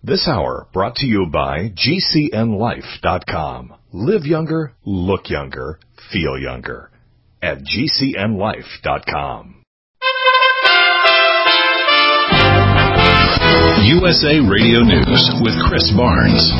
This hour brought to you by GCNLife.com. Live younger, look younger, feel younger at GCNLife.com. USA Radio News with Chris Barnes.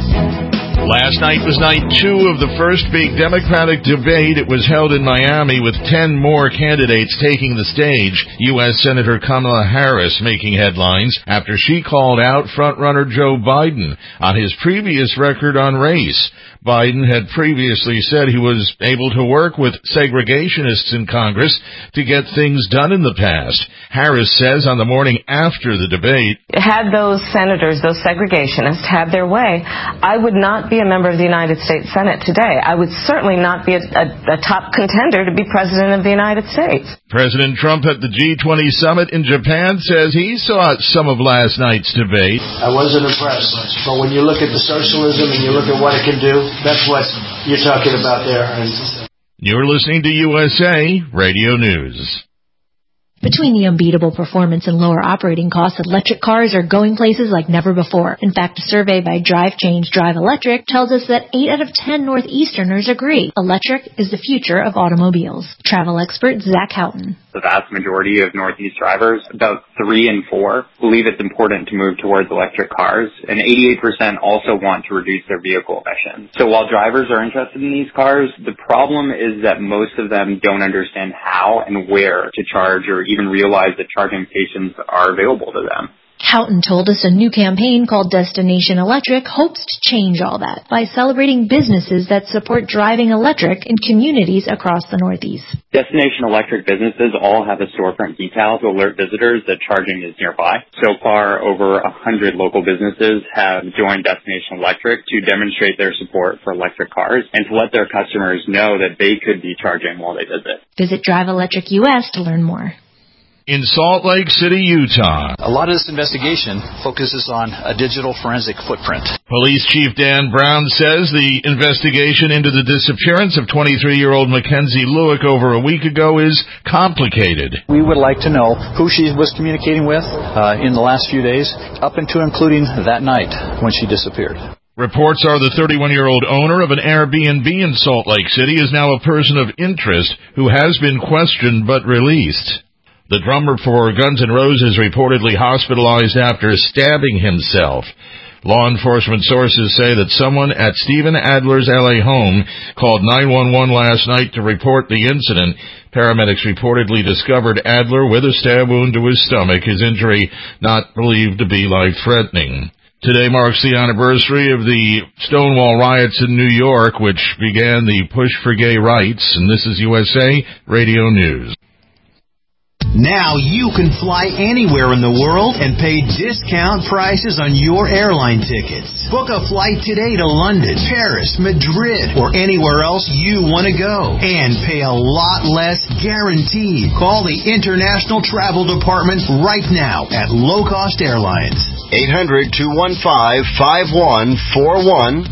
Last night was night 2 of the first big Democratic debate. It was held in Miami with 10 more candidates taking the stage. U.S. Senator Kamala Harris making headlines after she called out frontrunner Joe Biden on his previous record on race. Biden had previously said he was able to work with segregationists in Congress to get things done in the past. Harris says on the morning after the debate, had those senators, those segregationists, had their way, I would not be a member of the United States Senate today. I would certainly not be a top contender to be President of the United States. President Trump at the G20 summit in Japan says he saw some of last night's debate. I wasn't impressed, but when you look at the socialism and you look at what it can do, that's what you're talking about there. You're listening to USA Radio News. Between the unbeatable performance and lower operating costs, electric cars are going places like never before. In fact, a survey by Drive Change Drive Electric tells us that 8 out of 10 Northeasterners agree electric is the future of automobiles. Travel expert Zach Houghton. The vast majority of Northeast drivers, about 3 in 4, believe it's important to move towards electric cars, and 88% also want to reduce their vehicle emissions. So while drivers are interested in these cars, the problem is that most of them don't understand how and where to charge or even realize that charging stations are available to them. Houghton told us a new campaign called Destination Electric hopes to change all that by celebrating businesses that support driving electric in communities across the Northeast. Destination Electric businesses all have a storefront decal to alert visitors that charging is nearby. So far, over 100 local businesses have joined Destination Electric to demonstrate their support for electric cars and to let their customers know that they could be charging while they visit. Visit Drive Electric US to learn more. In Salt Lake City, Utah, a lot of this investigation focuses on a digital forensic footprint. Police Chief Dan Brown says the investigation into the disappearance of 23-year-old Mackenzie Lewick over a week ago is complicated. We would like to know who she was communicating with in the last few days, up into including that night when she disappeared. Reports are the 31-year-old owner of an Airbnb in Salt Lake City is now a person of interest who has been questioned but released. The drummer for Guns N' Roses reportedly hospitalized after stabbing himself. Law enforcement sources say that someone at Steven Adler's L.A. home called 911 last night to report the incident. Paramedics reportedly discovered Adler with a stab wound to his stomach, his injury not believed to be life-threatening. Today marks the anniversary of the Stonewall riots in New York, which began the push for gay rights, and this is USA Radio News. Now you can fly anywhere in the world and pay discount prices on your airline tickets. Book a flight today to London, Paris, Madrid, or anywhere else you want to go. And pay a lot less guaranteed. Call the International Travel Department right now at Low Cost Airlines. 800-215-5141.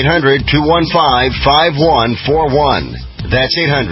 800-215-5141. That's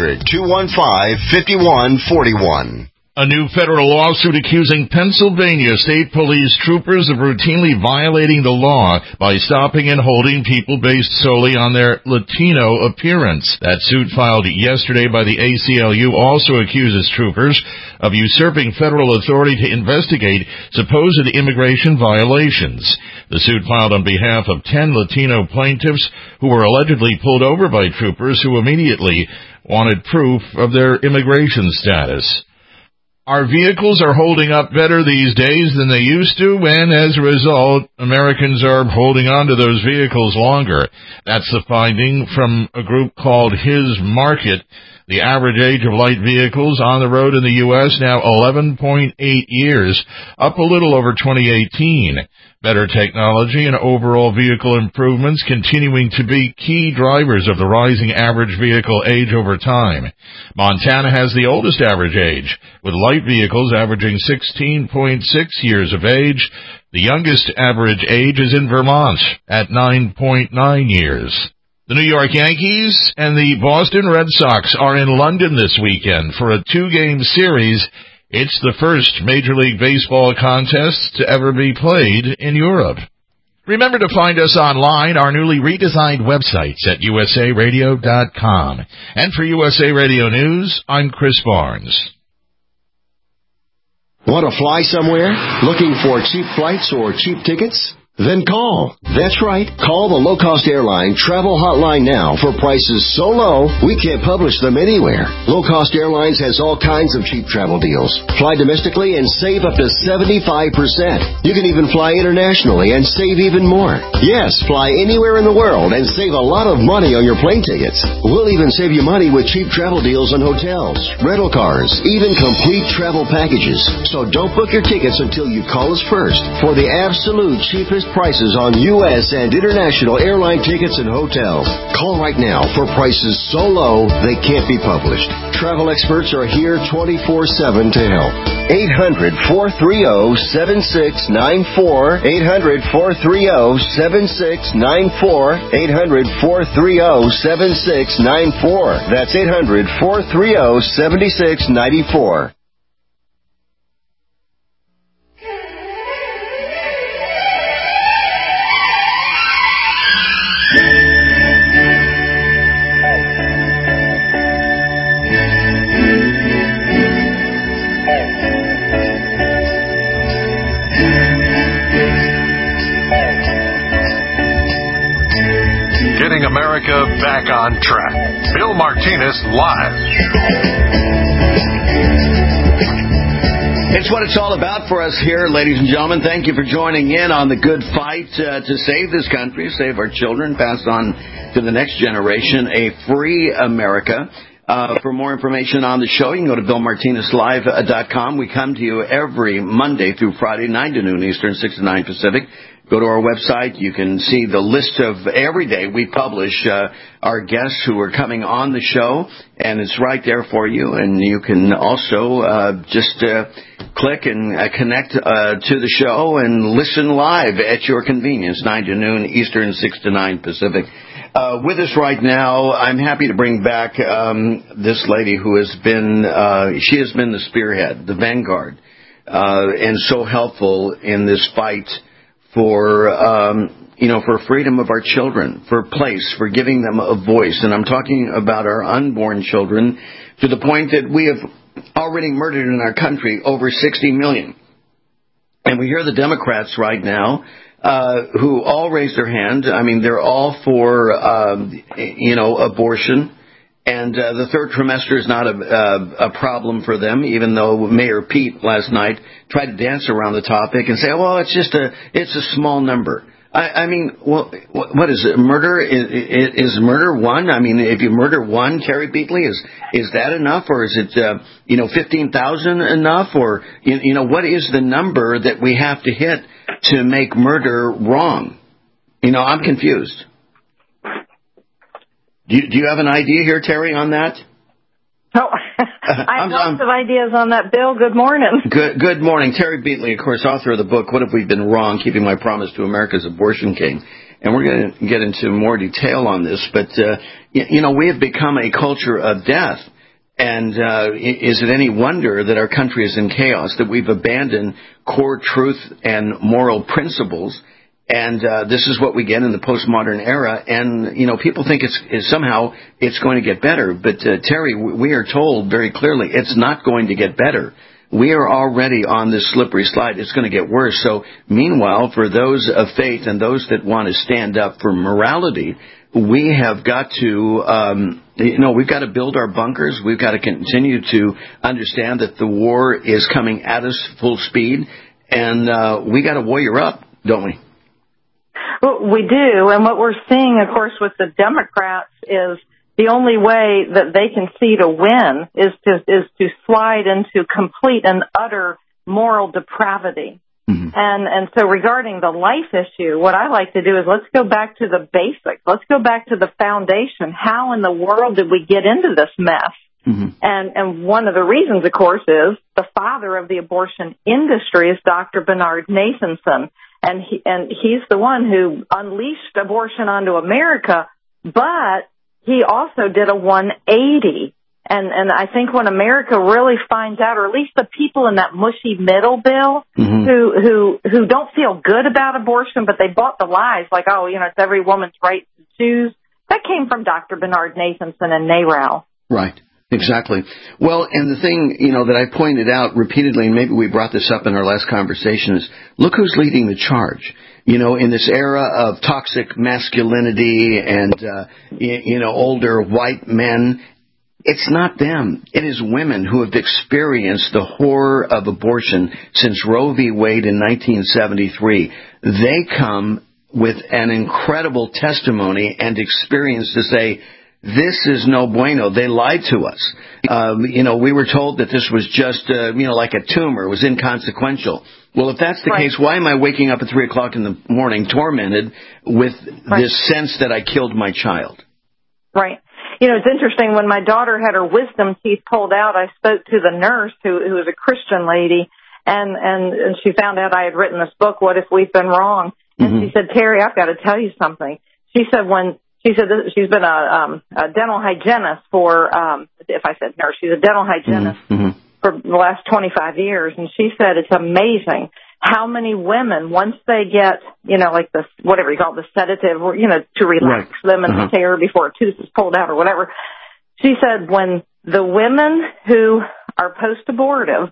800-215-5141. A new federal lawsuit accusing Pennsylvania state police troopers of routinely violating the law by stopping and holding people based solely on their Latino appearance. That suit filed yesterday by the ACLU also accuses troopers of usurping federal authority to investigate supposed immigration violations. The suit filed on behalf of 10 Latino plaintiffs who were allegedly pulled over by troopers who immediately wanted proof of their immigration status. Our vehicles are holding up better these days than they used to, and as a result, Americans are holding on to those vehicles longer. That's the finding from a group called His Market. The average age of light vehicles on the road in the U.S. now 11.8 years, up a little over 2018. Better technology and overall vehicle improvements continuing to be key drivers of the rising average vehicle age over time. Montana has the oldest average age, with light vehicles averaging 16.6 years of age. The youngest average age is in Vermont at 9.9 years. The New York Yankees and the Boston Red Sox are in London this weekend for a 2-game series. It's the first Major League Baseball contest to ever be played in Europe. Remember to find us online, our newly redesigned websites at usaradio.com. And for USA Radio News, I'm Chris Barnes. Want to fly somewhere? Looking for cheap flights or cheap tickets? Then call. That's right. Call the low-cost airline travel hotline now for prices so low we can't publish them anywhere. Low-cost airlines has all kinds of cheap travel deals. Fly domestically and save up to 75%. You can even fly internationally and save even more. Yes, fly anywhere in the world and save a lot of money on your plane tickets. We'll even save you money with cheap travel deals on hotels, rental cars, even complete travel packages. So don't book your tickets until you call us first for the absolute cheapest prices on U.S. and international airline tickets and hotels. Call right now for prices so low they can't be published. Travel experts are here 24/7 to help. 800-430-7694. 800-430-7694. 800-430-7694. That's 800-430-7694. America back on track. Bill Martinez live. It's what it's all about for us here, ladies and gentlemen. Thank you for joining in on the good fight to save this country, save our children, pass on to the next generation a free America. For more information on the show, you can go to BillMartinezLive.com. We come to you every Monday through Friday, 9 to noon Eastern, 6 to 9 Pacific. Go to our website. You can see the list of every day we publish our guests who are coming on the show, and it's right there for you. And you can also just click and connect to the show and listen live at your convenience, 9 to noon Eastern, 6 to 9 Pacific. With us right now, I'm happy to bring back this lady who has been she has been the spearhead, the vanguard, and so helpful in this fight for for freedom of our children, for place, for giving them a voice. And I'm talking about our unborn children, to the point that we have already murdered in our country over 60 million. And we hear the Democrats right now who all raise their hand. I mean, they're all for abortion. And the third trimester is not a problem for them, even though Mayor Pete last night tried to dance around the topic and say, well, it's a small number. I mean, well, what is it? Murder? Is murder one? I mean, if you murder one, Terry Beatley, is that enough? Or is it, 15,000 enough? Or, what is the number that we have to hit to make murder wrong? I'm confused. Do you have an idea here, Terry, on that? Oh, I have lots of ideas on that, Bill. Good morning. Good morning. Terry Beatley, of course, author of the book, What Have We Been Wrong? Keeping My Promise to America's Abortion King. And we're going to get into more detail on this. But, we have become a culture of death. And is it any wonder that our country is in chaos, that we've abandoned core truth and moral principles? And this is what we get in the postmodern era. And, people think somehow it's going to get better. But, Terry, we are told very clearly it's not going to get better. We are already on this slippery slide. It's going to get worse. So, meanwhile, for those of faith and those that want to stand up for morality, we have got to, we've got to build our bunkers. We've got to continue to understand that the war is coming at us full speed. And we got to warrior up, don't we? Well, we do, and what we're seeing, of course, with the Democrats is the only way that they can see to win is to slide into complete and utter moral depravity. Mm-hmm. And so regarding the life issue, what I like to do is let's go back to the basics. Let's go back to the foundation. How in the world did we get into this mess? Mm-hmm. And one of the reasons, of course, is the father of the abortion industry is Dr. Bernard Nathanson. And he's the one who unleashed abortion onto America, but he also did a 180 And I think when America really finds out, or at least the people in that mushy middle, Bill, who don't feel good about abortion, but they bought the lies, like, oh, it's every woman's right to choose. That came from Dr. Bernard Nathanson and NARAL. Right. Exactly. Well, and the thing, that I pointed out repeatedly, and maybe we brought this up in our last conversation, is look who's leading the charge. In this era of toxic masculinity and, older white men, it's not them. It is women who have experienced the horror of abortion since Roe v. Wade in 1973. They come with an incredible testimony and experience to say, this is no bueno. They lied to us. We were told that this was just, like a tumor. It was inconsequential. Well, if that's the case, why am I waking up at 3 o'clock in the morning tormented with this sense that I killed my child? Right. It's interesting. When my daughter had her wisdom teeth pulled out, I spoke to the nurse who was a Christian lady, and she found out I had written this book, What If We've Been Wrong? And she said, Terry, I've got to tell you something. She said she's been a dental hygienist for, if I said nurse, she's a dental hygienist for the last 25 years. And she said it's amazing how many women, once they get, like the, whatever you call it, the sedative, or, to relax them and the tear before a tooth is pulled out or whatever. She said when the women who are post-abortive,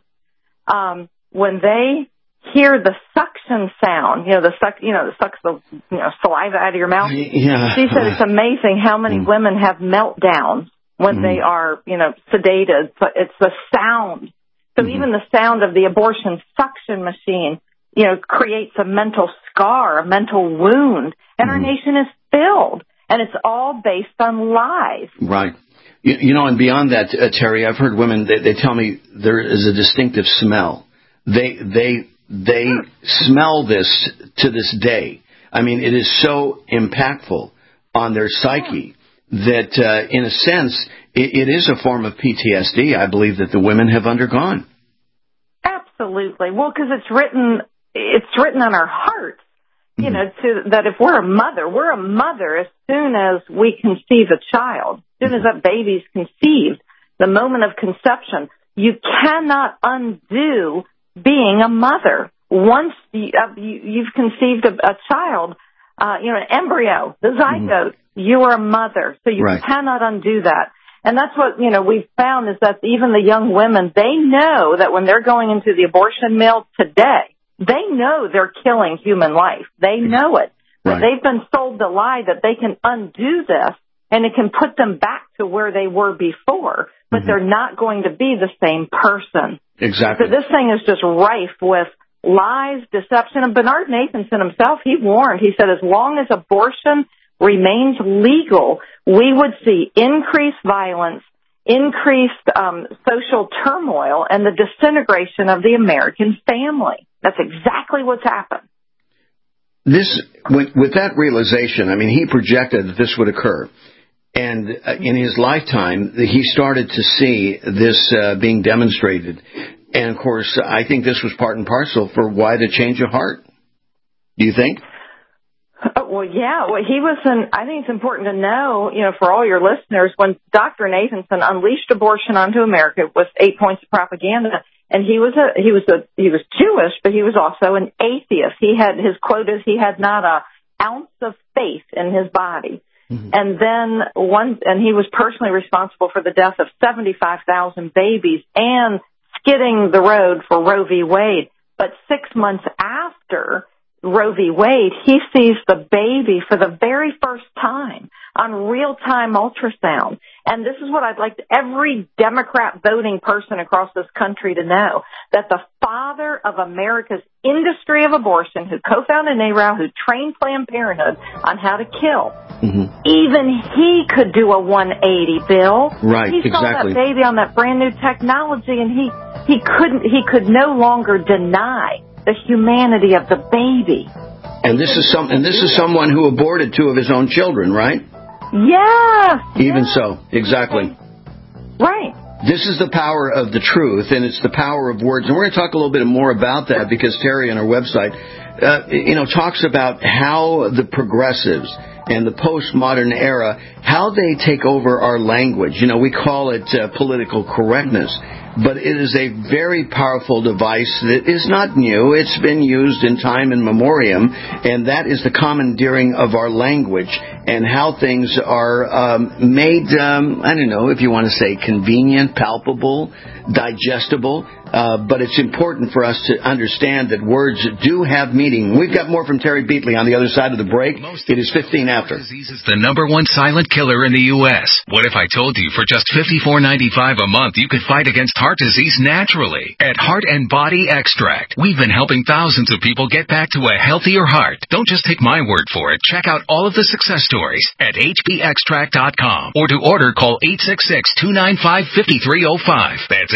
when they hear the suction sound, sucks the saliva out of your mouth. Yeah. She said it's amazing how many women have meltdowns when they are, sedated. So it's the sound. So even the sound of the abortion suction machine, creates a mental scar, a mental wound, and our nation is filled, and it's all based on lies. Right. And beyond that, Terry, I've heard women, they tell me there is a distinctive smell. They smell this to this day. I mean, it is so impactful on their psyche that, in a sense, it is a form of PTSD, I believe, that the women have undergone. Absolutely. Well, because it's written on our hearts, that if we're a mother as soon as we conceive a child, as soon as that baby's conceived, the moment of conception. You cannot undo being a mother. Once you've conceived a child, an embryo, the zygote, you are a mother. So you cannot undo that. And that's what, we've found is that even the young women, they know that when they're going into the abortion mill today, they know they're killing human life. They know it. But they've been sold the lie that they can undo this and it can put them back to where they were before, but they're not going to be the same person. Exactly. So this thing is just rife with lies, deception. And Bernard Nathanson himself, he warned, he said, as long as abortion remains legal, we would see increased violence, increased social turmoil, and the disintegration of the American family. That's exactly what's happened. With that realization, I mean, he projected that this would occur. And in his lifetime, he started to see this being demonstrated. And, of course, I think this was part and parcel for why the change of heart. Do you think? Well, yeah. Well, I think it's important to know, for all your listeners, when Dr. Nathanson unleashed abortion onto America, it was 8 points of propaganda. And he was Jewish, but he was also an atheist. His quote is, he had not an ounce of faith in his body. And then he was personally responsible for the death of 75,000 babies and skidding the road for Roe v. Wade. But 6 months after Roe v. Wade, he sees the baby for the very first time on real-time ultrasound. And this is what I'd like every Democrat voting person across this country to know, that the father of America's industry of abortion, who co-founded NARAL, who trained Planned Parenthood on how to kill, even he could do a 180, Bill. Right, he saw that baby on that brand new technology, and he could no longer deny the humanity of the baby. And this is someone who aborted 2 of his own children, right? Yeah. Even so, exactly. Right. This is the power of the truth, and it's the power of words. And we're going to talk a little bit more about that because Terry on our website, talks about how the progressives and the postmodern era, how they take over our language. You know, we call it political correctness, but it is a very powerful device that is not new. It's been used in time in memoriam, and that is the commandeering of our language and how things are made, I don't know if you want to say convenient, palpable, digestible, but it's important for us to understand that words do have meaning. We've got more from Terry Beatley on the other side of the break. It is 15 after. Disease is the #1 silent killer in the U.S. What if I told you for just $54.95 a month you could fight against heart disease naturally at Heart and Body Extract? We've been helping thousands of people get back to a healthier heart. Don't just take my word for it. Check out all of the success stories at hbextract.com, or to order, call 866-295-5305. That's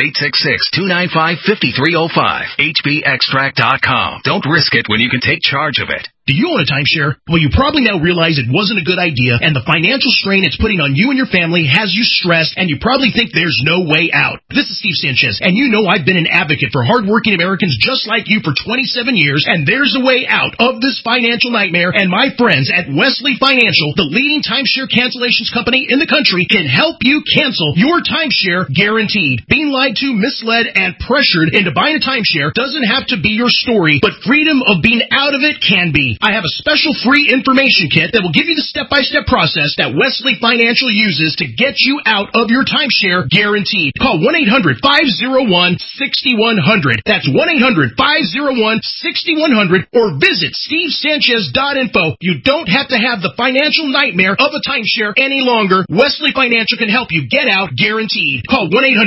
866-295-5305. hbextract.com. Don't risk it when you can take charge of it. Do you own a timeshare? Well, you probably now realize it wasn't a good idea, and the financial strain it's putting on you and your family has you stressed, and you probably think there's no way out. This is Steve Sanchez, and you know I've been an advocate for hardworking Americans just like you for 27 years, and there's a way out of this financial nightmare, and my friends at Wesley Financial, the leading timeshare cancellations company in the country, can help you cancel your timeshare guaranteed. Being lied to, misled, and pressured into buying a timeshare doesn't have to be your story, but freedom of being out of it can be. I have a special free information kit that will give you the step-by-step process that Wesley Financial uses to get you out of your timeshare guaranteed. Call 1-800-501-6100. That's 1-800-501-6100, or visit stevesanchez.info. You don't have to have the financial nightmare of a timeshare any longer. Wesley Financial can help you get out guaranteed. Call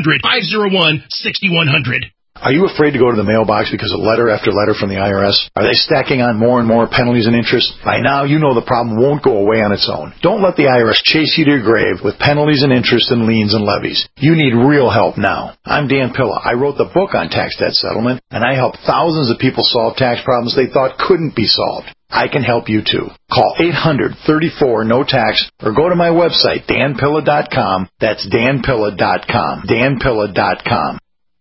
1-800-501-6100. Are you afraid to go to the mailbox because of letter after letter from the IRS? Are they stacking on more and more penalties and interest? By now, you know the problem won't go away on its own. Don't let the IRS chase you to your grave with penalties and interest and liens and levies. You need real help now. I'm Dan Pilla. I wrote the book on tax debt settlement, and I helped thousands of people solve tax problems they thought couldn't be solved. I can help you too. Call 800-34-NO-TAX or go to my website, danpilla.com. That's danpilla.com. danpilla.com.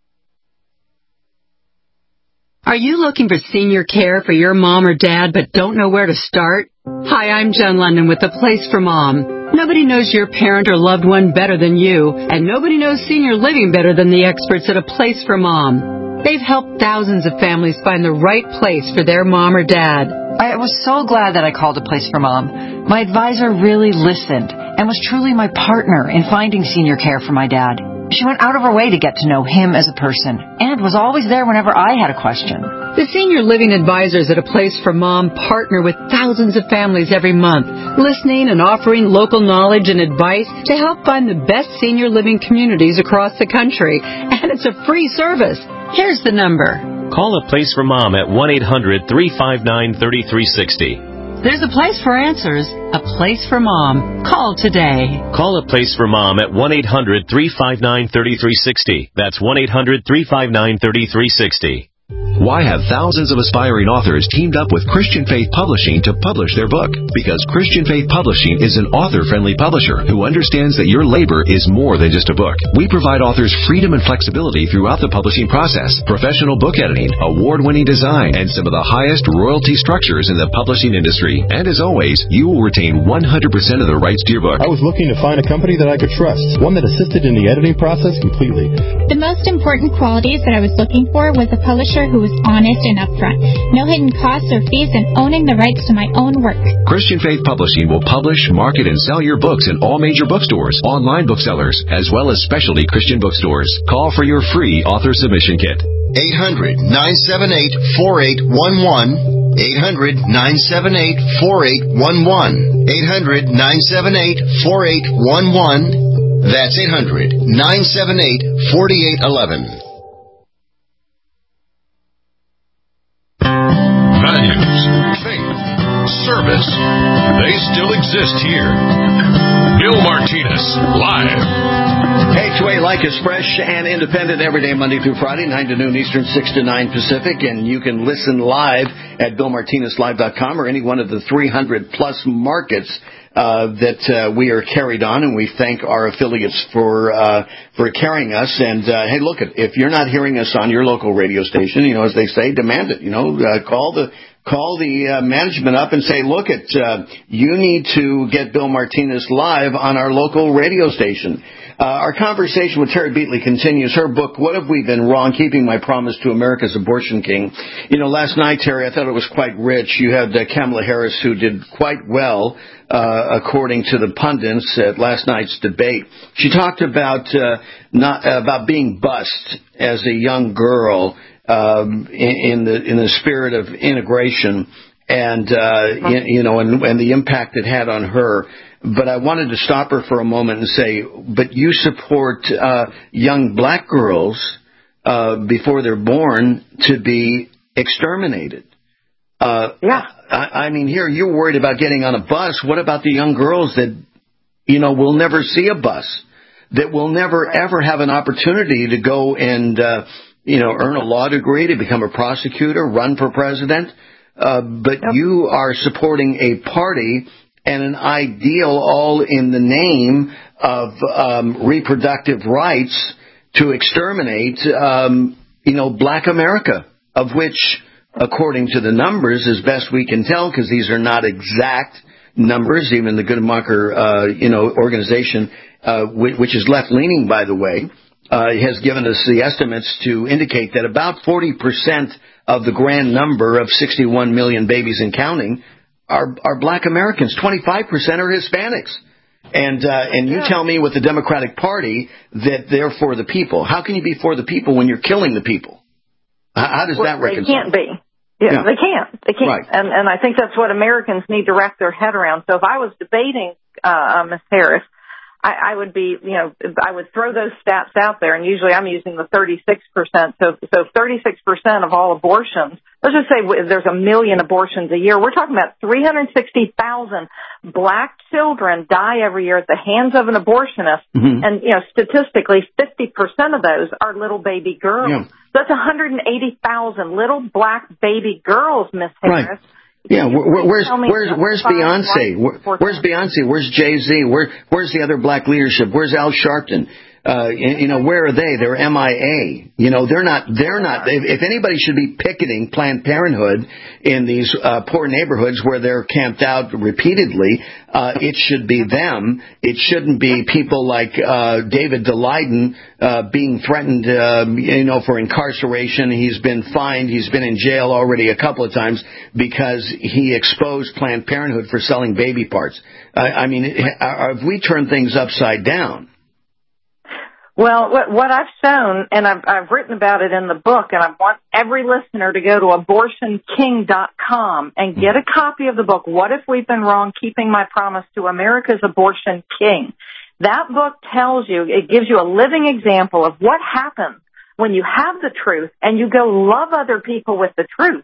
Are you looking for senior care for your mom or dad but don't know where to start? Hi, I'm Jen London with The Place for Mom. Nobody knows your parent or loved one better than you, and nobody knows senior living better than the experts at A Place for Mom. They've helped thousands of families find the right place for their mom or dad. I was so glad that I called A Place for Mom. My advisor really listened and was truly my partner in finding senior care for my dad. She went out of her way to get to know him as a person and was always there whenever I had a question. The senior living advisors at A Place for Mom partner with thousands of families every month, listening and offering local knowledge and advice to help find the best senior living communities across the country. And it's a free service. Here's the number. Call A Place for Mom at 1-800-359-3360. There's a place for answers, A Place for Mom. Call today. Call A Place for Mom at 1-800-359-3360. That's 1-800-359-3360. Why have thousands of aspiring authors teamed up with Christian Faith Publishing to publish their book? Because Christian Faith Publishing is an author-friendly publisher who understands that your labor is more than just a book. We provide authors freedom and flexibility throughout the publishing process, professional book editing, award-winning design, and some of the highest royalty structures in the publishing industry. And as always, you will retain 100% of the rights to your book. I was looking to find a company that I could trust, one that assisted in the editing process completely. The most important qualities that I was looking for was a publisher who was honest and upfront, no hidden costs or fees, and owning the rights to my own work. Christian Faith Publishing will publish, market, and sell your books in all major bookstores, online booksellers, as well as specialty Christian bookstores. Call for your free author submission kit. 800-978-4811. 800-978-4811. 800-978-4811. That's 800-978-4811. Values, faith, service, they still exist here. Bill Martinez, live. H2A Like is fresh and independent every day, Monday through Friday, 9 to noon Eastern, 6 to 9 Pacific. And you can listen live at BillMartinezLive.com or any one of the 300-plus markets that we are carried on, and we thank our affiliates for carrying us. And hey, look, if you're not hearing us on your local radio station, as they say, demand it. Call the call the management up and say, look, you need to get Bill Martinez live on our local radio station. Our conversation with Terry Beatley continues. Her book, What Have We Been Wrong? Keeping My Promise to America's Abortion King. Last night, Terry, I thought it was quite rich. You had Kamala Harris, who did quite well, according to the pundits at last night's debate. She talked about about being bussed as a young girl in the spirit of integration, and and the impact it had on her. But I wanted to stop her for a moment and say, but you support young black girls before they're born to be exterminated. I mean, here you're worried about getting on a bus. What about the young girls that, will never see a bus, that will never, ever have an opportunity to go and, earn a law degree, to become a prosecutor, run for president? You are supporting a party and an ideal all in the name of reproductive rights to exterminate, black America, of which, according to the numbers, as best we can tell, because these are not exact numbers, even the Guttmacher, organization, which is left-leaning, by the way, has given us the estimates to indicate that about 40% of the grand number of 61 million babies and counting are black Americans. 25% are Hispanics. And you tell me with the Democratic Party that they're for the people. How can you be for the people when you're killing the people? How does that reconcile? They can't be. Yeah. They can't. They can't. Right. And I think that's what Americans need to wrap their head around. So if I was debating Ms. Harris, I would be, I would throw those stats out there, and usually I'm using the 36%. So 36% of all abortions, let's just say there's 1 million abortions a year. We're talking about 360,000 black children die every year at the hands of an abortionist. Mm-hmm. And, statistically, 50% of those are little baby girls. Yeah. That's 180,000 little black baby girls, Miss Harris. Right. Yeah, where's Beyonce? Where's Beyonce? Where's Jay-Z? Where's the other black leadership? Where's Al Sharpton? Where are they? They're MIA. They're not. If anybody should be picketing Planned Parenthood in these poor neighborhoods where they're camped out repeatedly, it should be them. It shouldn't be people like David Daleiden being threatened, for incarceration. He's been fined. He's been in jail already a couple of times because he exposed Planned Parenthood for selling baby parts. Have we turned things upside down? Well, what I've shown, and I've written about it in the book, and I want every listener to go to abortionking.com and get a copy of the book, What If We've Been Wrong? Keeping My Promise to America's Abortion King. That book tells you, it gives you a living example of what happens when you have the truth and you go love other people with the truth.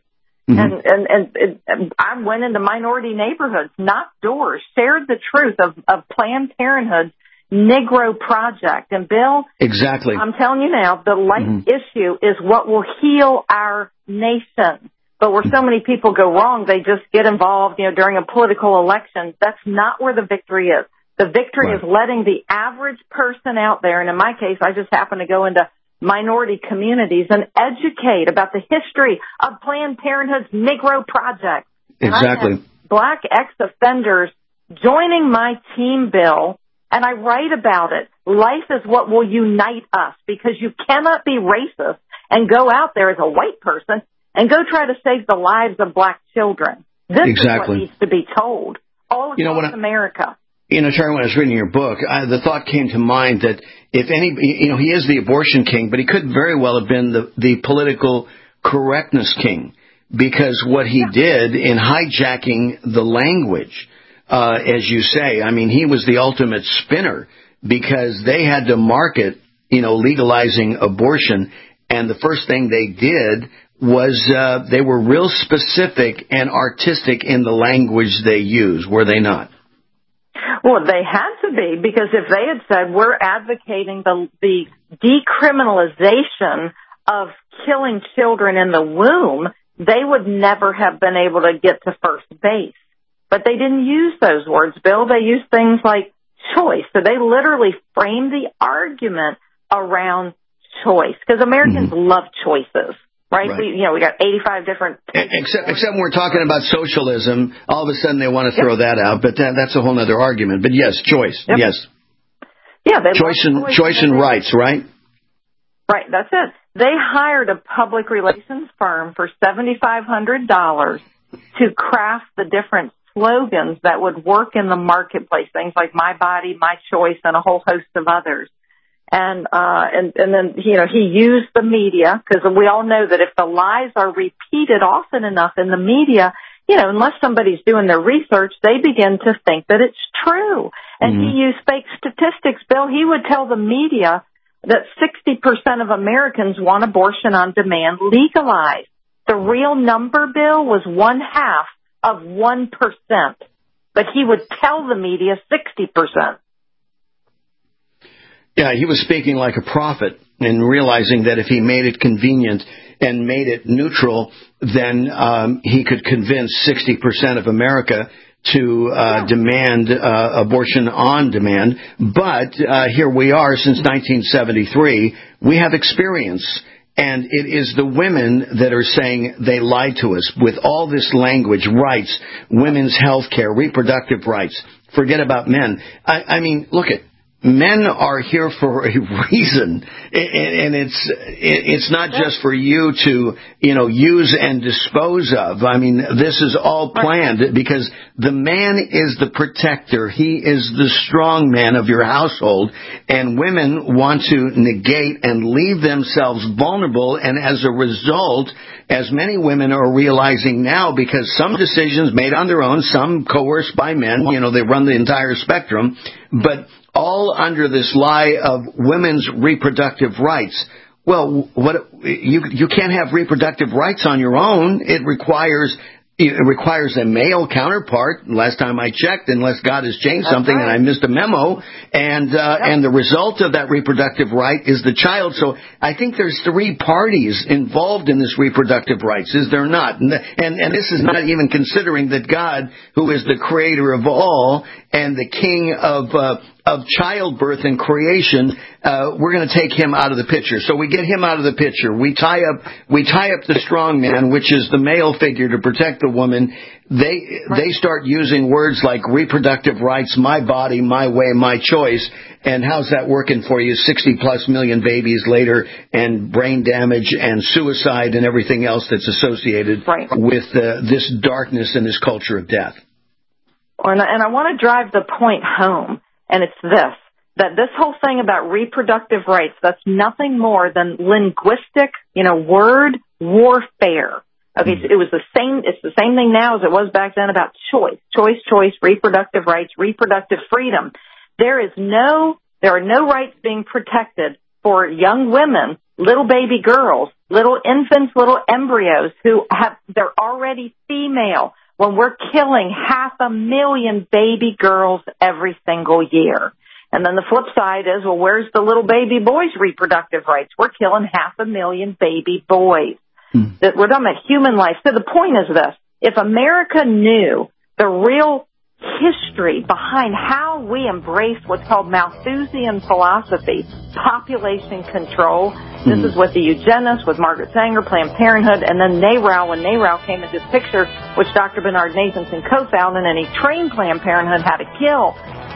Mm-hmm. And I went into minority neighborhoods, knocked doors, shared the truth of Planned Parenthood's Negro Project. And Bill, exactly. I'm telling you now, the life issue is what will heal our nation. But where so many people go wrong, they just get involved, during a political election. That's not where the victory is. The victory is letting the average person out there, and in my case, I just happen to go into minority communities and educate about the history of Planned Parenthood's Negro Project. Exactly. And I have black ex-offenders joining my team, Bill, and I write about it. Life is what will unite us, because you cannot be racist and go out there as a white person and go try to save the lives of black children. This is what needs to be told all across America. Terry, when I was reading your book, the thought came to mind that if he is the abortion king, but he could very well have been the political correctness king, because what he did in hijacking the language, as you say, he was the ultimate spinner, because they had to market, legalizing abortion. And the first thing they did was they were real specific and artistic in the language they used, were they not? Well, they had to be, because if they had said, we're advocating the decriminalization of killing children in the womb, they would never have been able to get to first base. But they didn't use those words, Bill. They used things like choice. So they literally framed the argument around choice, because Americans love choices. Right? We got 85 different. Except when we're talking about socialism, all of a sudden they want to throw that out. But that's a whole other argument. But yes, choice. Yep. Yes. Yeah. Choice and rights, right? Right. That's it. They hired a public relations firm for $7,500 to craft the different slogans that would work in the marketplace. Things like my body, my choice, and a whole host of others. And then, he used the media, because we all know that if the lies are repeated often enough in the media, unless somebody's doing their research, they begin to think that it's true. And he used fake statistics, Bill. He would tell the media that 60% of Americans want abortion on demand legalized. The real number, Bill, was 0.5%. But he would tell the media 60%. Yeah, he was speaking like a prophet and realizing that if he made it convenient and made it neutral, then he could convince 60% of America to demand abortion on demand. But here we are since 1973. We have experience. And it is the women that are saying they lied to us with all this language, rights, women's health care, reproductive rights. Forget about men. I mean, look at. Men are here for a reason, and it's not just for you to, use and dispose of. I mean, this is all planned because the man is the protector. He is the strong man of your household, and women want to negate and leave themselves vulnerable, and as a result, as many women are realizing now, because some decisions made on their own, some coerced by men, they run the entire spectrum, but all under this lie of women's reproductive rights. Well, you can't have reproductive rights on your own. It requires a male counterpart. Last time I checked, unless God has changed something and I missed a memo, and the result of that reproductive right is the child. So I think there's 3 parties involved in this reproductive rights. Is there not? And this is not even considering that God, who is the creator of all and the king of childbirth and creation, we're going to take him out of the picture. So we get him out of the picture. We tie up the strong man, which is the male figure, to protect the woman. They start using words like reproductive rights, my body, my way, my choice. And how's that working for you? 60+ million babies later, and brain damage and suicide and everything else that's associated with this darkness and this culture of death. And I want to drive the point home. And it's that this whole thing about reproductive rights, that's nothing more than linguistic, word warfare. Okay, so it's the same thing now as it was back then about choice, reproductive rights, reproductive freedom. There are no rights being protected for young women, little baby girls, little infants, little embryos they're already female. When we're killing 500,000 baby girls every single year. And then the flip side is, well, where's the little baby boys' reproductive rights? We're killing 500,000 baby boys. We're talking about human life. So the point is this. If America knew the real history behind how we embrace what's called Malthusian philosophy, population control. This is with the eugenists, with Margaret Sanger, Planned Parenthood, and then NARAL, when NARAL came into the picture, which Dr. Bernard Nathanson co-founded, and he trained Planned Parenthood how to kill.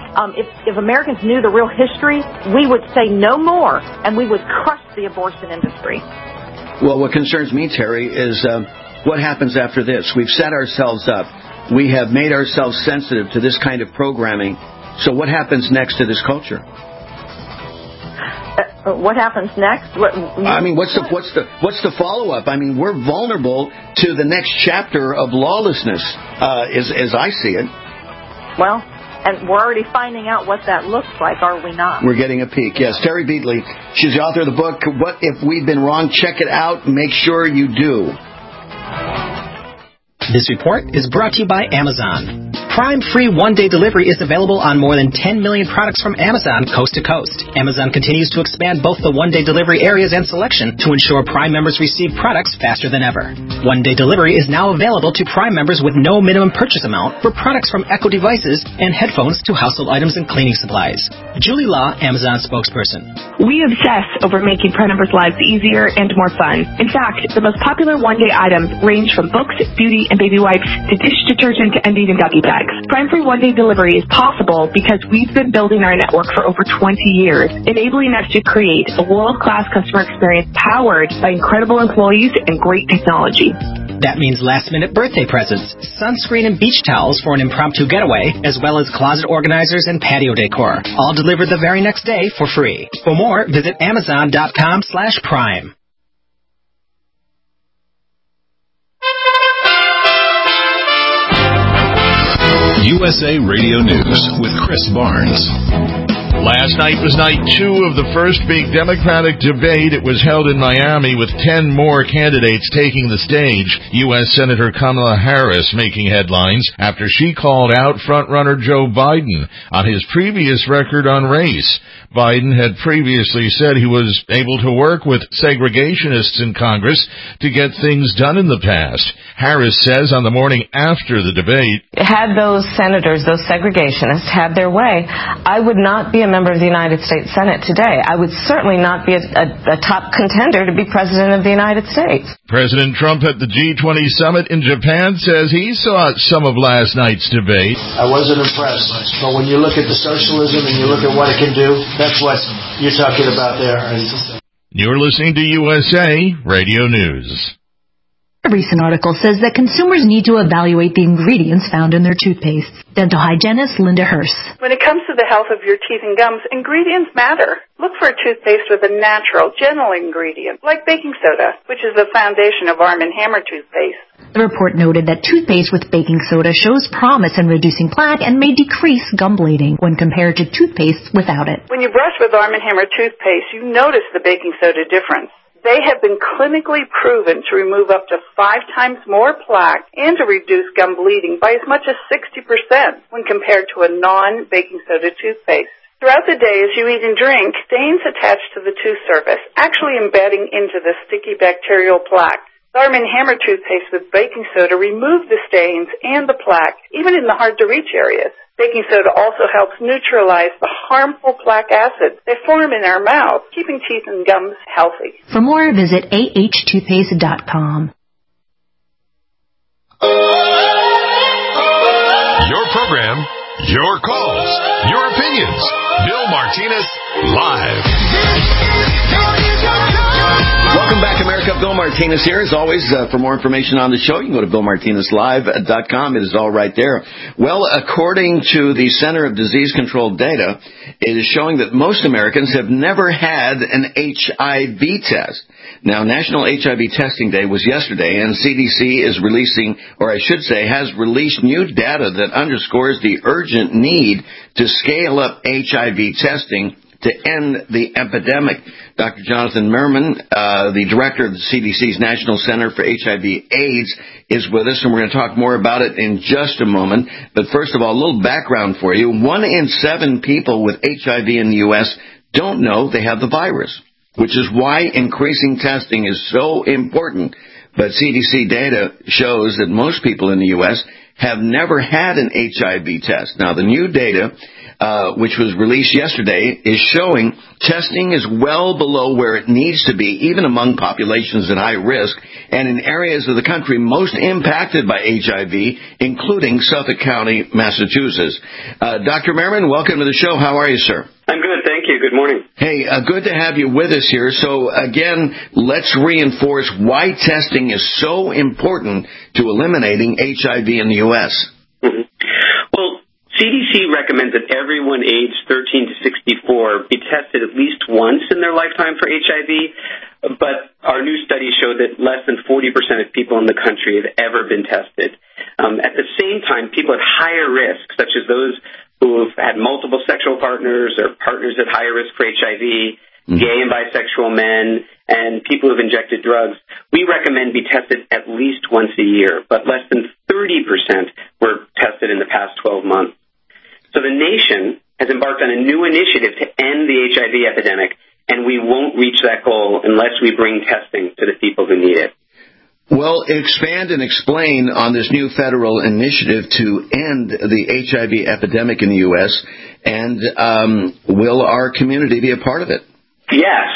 If Americans knew the real history, we would say no more, and we would crush the abortion industry. Well, what concerns me, Terry, is what happens after this. We've set ourselves up. We have made ourselves sensitive to this kind of programming. So what happens next to this culture? What happens next? What's the follow-up? I mean, we're vulnerable to the next chapter of lawlessness, as I see it. Well, and we're already finding out what that looks like, are we not? We're getting a peek, yes. Terry Beatley, she's the author of the book, What If We've Been Wrong? Check it out. Make sure you do. This report is brought to you by Amazon. Prime free one-day delivery is available on more than 10 million products from Amazon coast to coast. Amazon continues to expand both the one-day delivery areas and selection to ensure Prime members receive products faster than ever. One-day delivery is now available to Prime members with no minimum purchase amount for products from Echo devices and headphones to household items and cleaning supplies. Julie Law, Amazon spokesperson. We obsess over making Prime members' lives easier and more fun. In fact, the most popular one-day items range from books, beauty, and baby wipes to dish detergent and even doggy bags. Prime free one-day delivery is possible because we've been building our network for over 20 years, enabling us to create a world-class customer experience powered by incredible employees and great technology. That means last-minute birthday presents, sunscreen and beach towels for an impromptu getaway, as well as closet organizers and patio decor, all delivered the very next day for free. For more, visit Amazon.com/Prime. USA Radio News with Chris Barnes. Last night was night 2 of the first big Democratic debate. It was held in Miami with 10 more candidates taking the stage. U.S. Senator Kamala Harris making headlines after she called out frontrunner Joe Biden on his previous record on race. Biden had previously said he was able to work with segregationists in Congress to get things done in the past. Harris says on the morning after the debate, had those senators, those segregationists, had their way, I would not be a member of the United States Senate today. I would certainly not be a top contender to be President of the United States. President Trump at the G20 summit in Japan says he saw some of last night's debate. I wasn't impressed, but when you look at the socialism and you look at what it can do, that's what you're talking about there. You're listening to USA Radio News. A recent article says that consumers need to evaluate the ingredients found in their toothpaste. Dental hygienist Linda Hurst. When it comes to the health of your teeth and gums, ingredients matter. Look for a toothpaste with a natural, gentle ingredient, like baking soda, which is the foundation of Arm & Hammer toothpaste. The report noted that toothpaste with baking soda shows promise in reducing plaque and may decrease gum bleeding when compared to toothpaste without it. When you brush with Arm & Hammer toothpaste, you notice the baking soda difference. They have been clinically proven to remove up to 5 times more plaque and to reduce gum bleeding by as much as 60% when compared to a non-baking soda toothpaste. Throughout the day, as you eat and drink, stains attach to the tooth surface, actually embedding into the sticky bacterial plaque. The Arm & Hammer toothpaste with baking soda remove the stains and the plaque, even in the hard-to-reach areas. Baking soda also helps neutralize the harmful plaque acids that form in our mouth, keeping teeth and gums healthy. For more, visit ahtoothpaste.com. Your program, your calls, your opinions. Bill Martinez, live. Welcome back, America. Bill Martinez here. As always, for more information on the show, you can go to BillMartinezLive.com. It is all right there. Well, according to the Center of Disease Control data, it is showing that most Americans have never had an HIV test. Now, National HIV Testing Day was yesterday, and CDC is releasing, or I should say, has released new data that underscores the urgent need to scale up HIV testing to end the epidemic. Dr. Jonathan Merriman, the director of the CDC's National Center for HIV/AIDS, is with us, and we're going to talk more about it in just a moment. But first of all, a little background for you. 1 in 7 people with HIV in the U.S. don't know they have the virus, which is why increasing testing is so important. But CDC data shows that most people in the U.S. have never had an HIV test. Now, the new data, which was released yesterday, is showing testing is well below where it needs to be, even among populations at high risk, and in areas of the country most impacted by HIV, including Suffolk County, Massachusetts. Dr. Merriman, welcome to the show. How are you, sir? I'm good, thank you. Good morning. Hey, good to have you with us here. So, again, let's reinforce why testing is so important to eliminating HIV in the U.S. Mm-hmm. Well, CDC recommends that everyone aged 13 to 64 be tested at least once in their lifetime for HIV, but our new studies show that less than 40% of people in the country have ever been tested. At the same time, people at higher risk, such as those who have had multiple sexual partners or partners at higher risk for HIV, gay and bisexual men, and people who've injected drugs, we recommend be tested at least once a year, but less than 30% were tested in the past 12 months. So the nation has embarked on a new initiative to end the HIV epidemic, and we won't reach that goal unless we bring testing to the people who need it. Well, expand and explain on this new federal initiative to end the HIV epidemic in the U.S., and will our community be a part of it? Yes.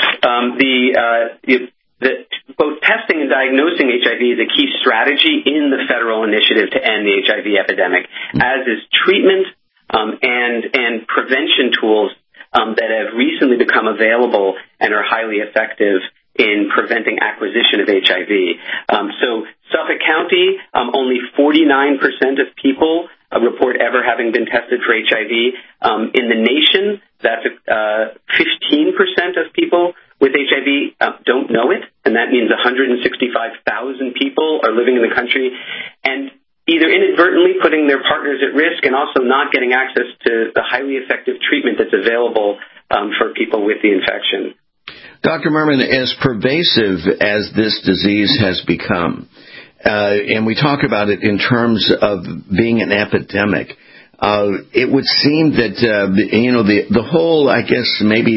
Both testing and diagnosing HIV is a key strategy in the federal initiative to end the HIV epidemic, as is treatment and prevention tools that have recently become available and are highly effective in preventing acquisition of HIV. So Suffolk County, only 49% of people report ever having been tested for HIV. In the nation, that's 15% of people with HIV don't know it, and that means 165,000 people are living in the country and either inadvertently putting their partners at risk and also not getting access to the highly effective treatment that's available for people with the infection. Dr. Mermin, as pervasive as this disease has become, and we talk about it in terms of being an epidemic, it would seem that the whole, I guess maybe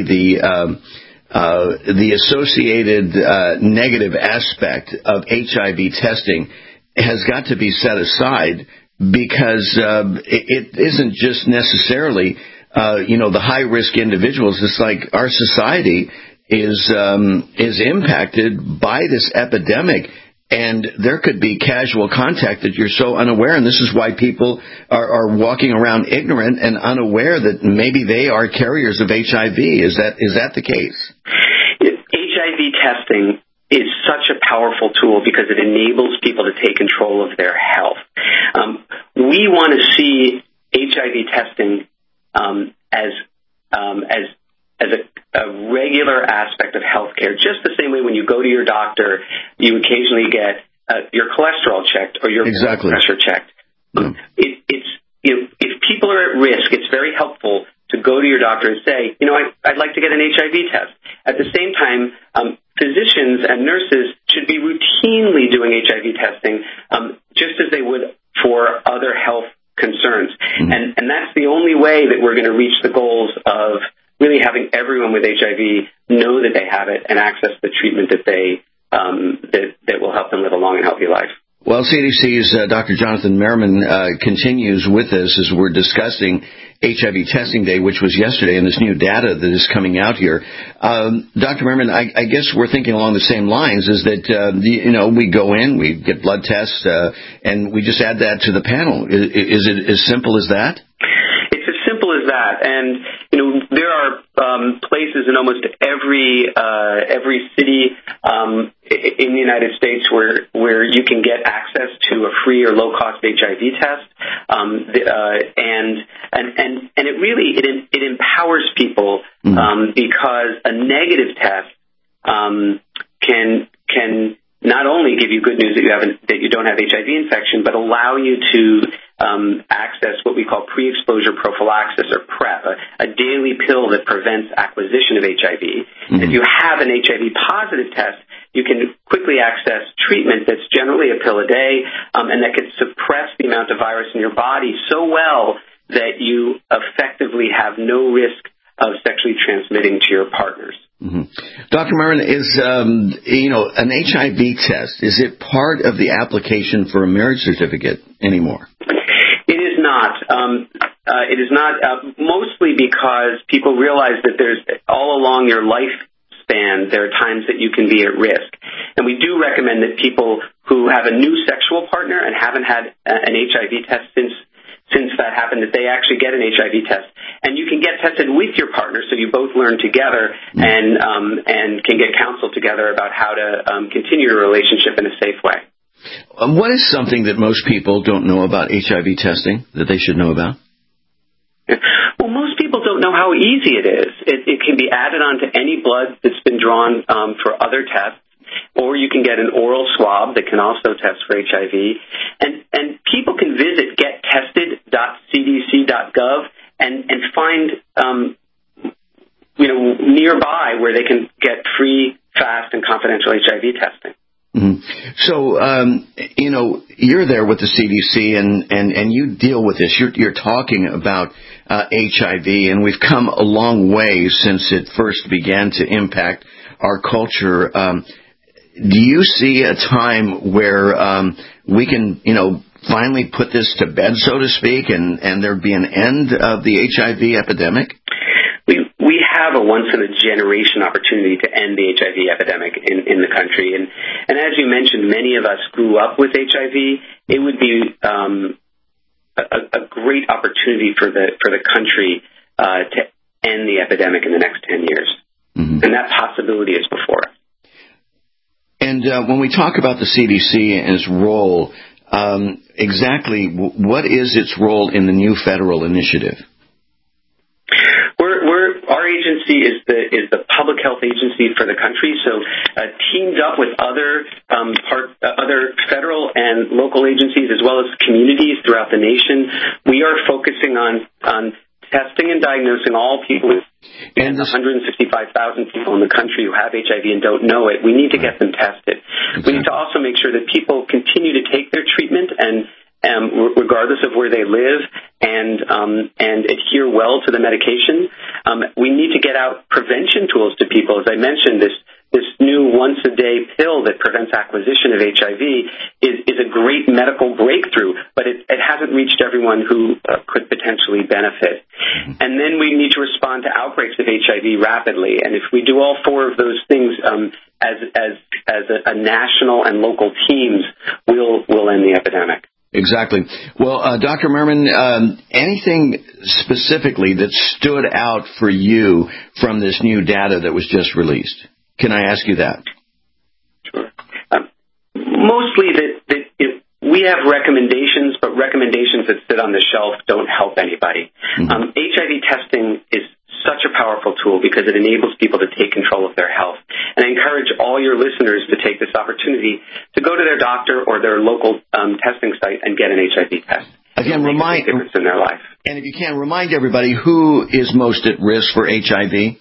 the associated negative aspect of HIV testing has got to be set aside, because it isn't just necessarily the high risk individuals. It's like our society is impacted by this epidemic, and there could be casual contact that you're so unaware, and this is why people are walking around ignorant and unaware that maybe they are carriers of HIV. Is that the case? HIV testing is such a powerful tool because it enables people to take control of their health. We want to see HIV testing as a regular aspect of healthcare, just the same way when you go to your doctor, you occasionally get your cholesterol checked or your blood pressure checked. If people are at risk, it's very helpful to go to your doctor and say, I'd like to get an HIV test. At the same time, physicians and nurses should be routinely doing HIV testing, just as they would for other health concerns. And that's the only way that we're going to reach the goals of really having everyone with HIV know that they have it and access the treatment that that will help them live a long and healthy life. Well, CDC's Dr. Jonathan Mermin continues with us as we're discussing HIV Testing Day, which was yesterday, and this new data that is coming out here. Dr. Mermin, I guess we're thinking along the same lines, is that, we go in, we get blood tests, and we just add that to the panel. Is it as simple as that? It's as simple as that. And, there are places in almost every city in the United States where you can get access to a free or low-cost HIV test, and it really it empowers people because a negative test can not only give you good news that you don't have HIV infection, but allow you to access what we call pre-exposure prophylaxis, or PrEP, a daily pill that prevents acquisition of HIV. If you have an HIV positive test, you can quickly access treatment that's generally a pill a day, and that can suppress the amount of virus in your body so well that you effectively have no risk of sexually transmitting to your partners. Dr. Mermin, is an HIV test, is it part of the application for a marriage certificate anymore? It is not. It is not, mostly because people realize that there's all along your lifespan, there are times that you can be at risk. And we do recommend that people who have a new sexual partner and haven't had an HIV test since that happened, that they actually get an HIV test. And you can get tested with your partner, so you both learn together and can get counsel together about how to continue your relationship in a safe way. What is something that most people don't know about HIV testing that they should know about? Well, most people don't know how easy it is. It can be added onto any blood that's been drawn for other tests, or you can get an oral swab that can also test for HIV. And people can visit gettested.cdc.gov and find, nearby where they can get free, fast, and confidential HIV testing. Mm-hmm. So, you're there with the CDC and you deal with this. You're talking about HIV, and we've come a long way since it first began to impact our culture. Do you see a time where we can, finally put this to bed, so to speak, and there'd be an end of the HIV epidemic? We have a once-in-a-generation opportunity to end the HIV epidemic in the country. And as you mentioned, many of us grew up with HIV. It would be a great opportunity for the country to end the epidemic in the next 10 years. Mm-hmm. And that possibility is before us. And when we talk about the CDC and its role, exactly what is its role in the new federal initiative? Our agency is the public health agency for the country, so teamed up with other federal and local agencies as well as communities throughout the nation. We are focusing on testing and diagnosing all people and the 165,000 people in the country who have HIV and don't know it. We need to get them tested. Exactly. We need to also make sure that people continue to take their treatment and regardless of where they live, and adhere well to the medication. We need to get out prevention tools to people. As I mentioned, this new once-a-day pill that prevents acquisition of HIV is a great medical breakthrough, but it hasn't reached everyone who could potentially benefit. And then we need to respond to outbreaks of HIV rapidly. And if we do all four of those things as a national and local teams, we'll end the epidemic. Exactly. Well, Dr. Merman, anything specifically that stood out for you from this new data that was just released? Can I ask you that? Sure. Mostly that we have recommendations, but recommendations that sit on the shelf don't help anybody. Mm-hmm. HIV testing is such a powerful tool because it enables people to take control of their health. And I encourage all your listeners to take this opportunity to go to their doctor or their local testing site and get an HIV test. Again, remind difference in their life. And if you can, remind everybody who is most at risk for HIV.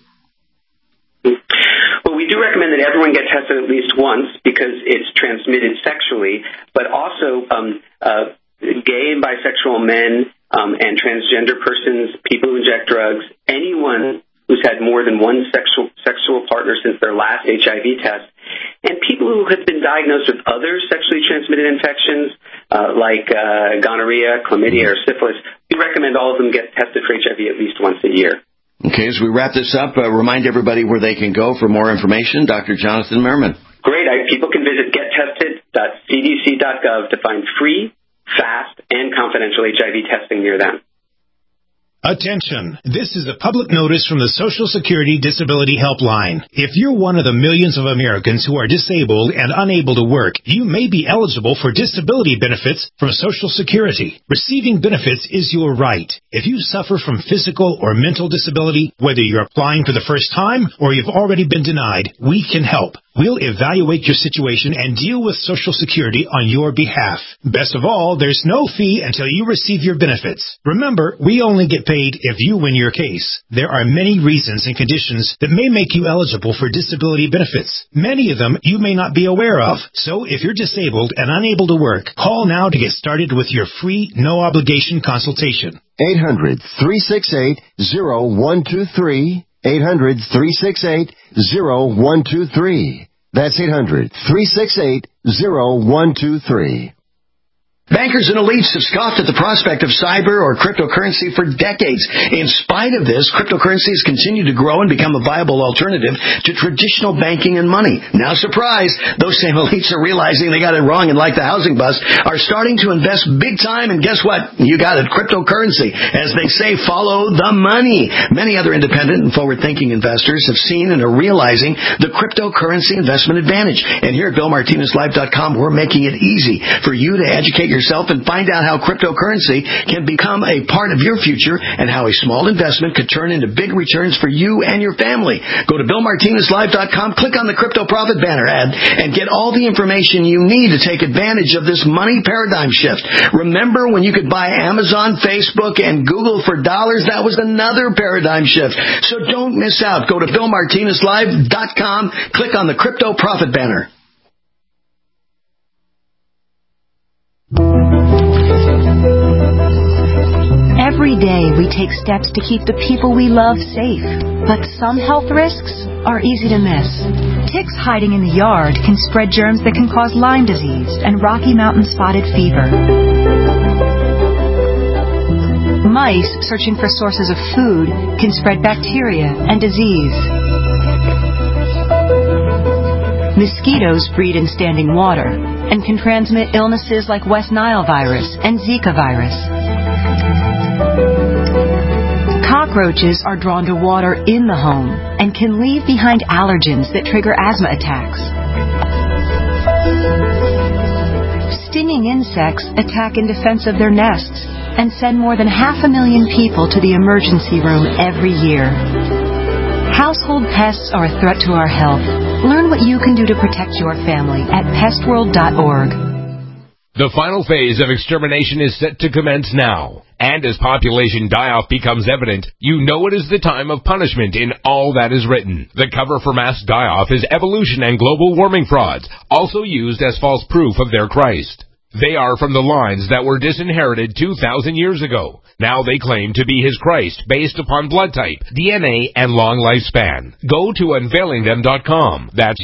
Well, we do recommend that everyone get tested at least once because it's transmitted sexually, but also gay and bisexual men and transgender persons, people who inject drugs, anyone who's had more than one sexual partner since their last HIV test, and people who have been diagnosed with other sexually transmitted infections like gonorrhea, chlamydia, or syphilis. We recommend all of them get tested for HIV at least once a year. Okay, as we wrap this up, remind everybody where they can go for more information. Dr. Jonathan Merman. Great. People can visit gettested.cdc.gov to find free, fast, and confidential HIV testing near them. Attention! This is a public notice from the Social Security Disability Helpline. If you're one of the millions of Americans who are disabled and unable to work, you may be eligible for disability benefits from Social Security. Receiving benefits is your right. If you suffer from physical or mental disability, whether you're applying for the first time or you've already been denied, we can help. We'll evaluate your situation and deal with Social Security on your behalf. Best of all, there's no fee until you receive your benefits. Remember, we only get paid if you win your case. There are many reasons and conditions that may make you eligible for disability benefits. Many of them you may not be aware of. So if you're disabled and unable to work, call now to get started with your free, no-obligation consultation. 800-368-0123. 800-368-0123. That's 800-368-0123. Bankers and elites have scoffed at the prospect of cyber or cryptocurrency for decades. In spite of this, cryptocurrencies continue to grow and become a viable alternative to traditional banking and money. Now, surprise, those same elites are realizing they got it wrong and, like the housing bust, are starting to invest big time. And guess what? You got it, cryptocurrency. As they say, follow the money. Many other independent and forward-thinking investors have seen and are realizing the cryptocurrency investment advantage. And here at BillMartinezLive.com, we're making it easy for you to educate yourself and find out how cryptocurrency can become a part of your future and how a small investment could turn into big returns for you and your family. Go to BillMartinezLive.com, click on the Crypto Profit banner ad, and get all the information you need to take advantage of this money paradigm shift. Remember when you could buy Amazon, Facebook, and Google for dollars? That was another paradigm shift. So don't miss out. Go to BillMartinezLive.com, click on the Crypto Profit banner. Every day we take steps to keep the people we love safe, but some health risks are easy to miss. Ticks hiding in the yard can spread germs that can cause Lyme disease and Rocky Mountain spotted fever. Mice searching for sources of food can spread bacteria and disease. Mosquitoes breed in standing water and can transmit illnesses like West Nile virus and Zika virus. Cockroaches are drawn to water in the home and can leave behind allergens that trigger asthma attacks. Stinging insects attack in defense of their nests and send more than 500,000 people to the emergency room every year. Household pests are a threat to our health. Learn what you can do to protect your family at pestworld.org. The final phase of extermination is set to commence now. And as population die-off becomes evident, you know it is the time of punishment in all that is written. The cover for mass die-off is evolution and global warming frauds, also used as false proof of their Christ. They are from the lines that were disinherited 2,000 years ago. Now they claim to be his Christ based upon blood type, DNA, and long lifespan. Go to unveilingthem.com. That's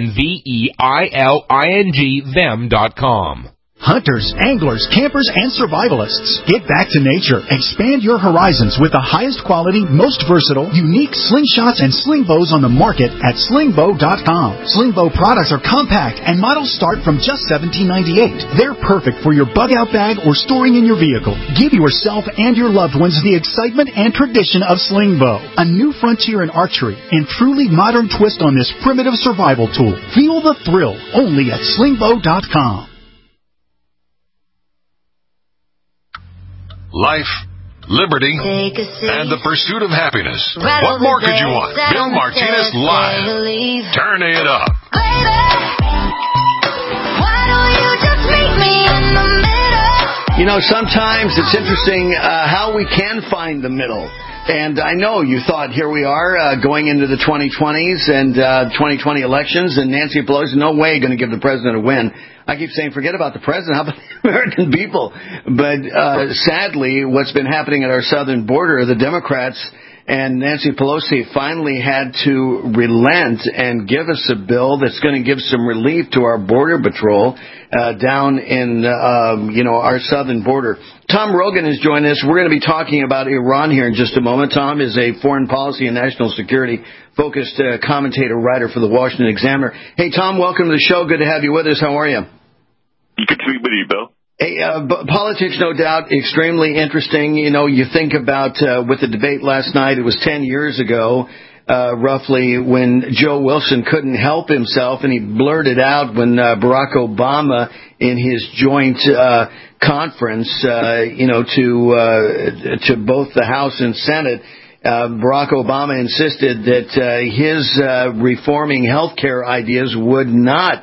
UNVEILING them.com. Hunters, anglers, campers, and survivalists. Get back to nature. Expand your horizons with the highest quality, most versatile, unique slingshots and sling bows on the market at slingbow.com. Slingbow products are compact and models start from just $17.98. They're perfect for your bug-out bag or storing in your vehicle. Give yourself and your loved ones the excitement and tradition of Slingbow, a new frontier in archery and truly modern twist on this primitive survival tool. Feel the thrill only at slingbow.com. Life, liberty, and the pursuit of happiness. What more could you want? Bill Martinez Live. Turn it up. You know, sometimes it's interesting how we can find the middle. And I know you thought, here we are going into the 2020s and 2020 elections, and Nancy Pelosi, no way going to give the president a win. I keep saying, forget about the president, how about the American people? But sadly, what's been happening at our southern border, the Democrats and Nancy Pelosi finally had to relent and give us a bill that's going to give some relief to our border patrol down in, our southern border. Tom Rogan has joined us. We're going to be talking about Iran here in just a moment. Tom is a foreign policy and national security focused commentator, writer for the Washington Examiner. Hey, Tom, welcome to the show. Good to have you with us. How are you? Good to be with you, Bill. Hey, politics, no doubt, extremely interesting. You know, you think about with the debate last night, it was 10 years ago, roughly, when Joe Wilson couldn't help himself, and he blurted out when Barack Obama, in his joint conference, to both the House and Senate, Barack Obama insisted that his reforming health care ideas would not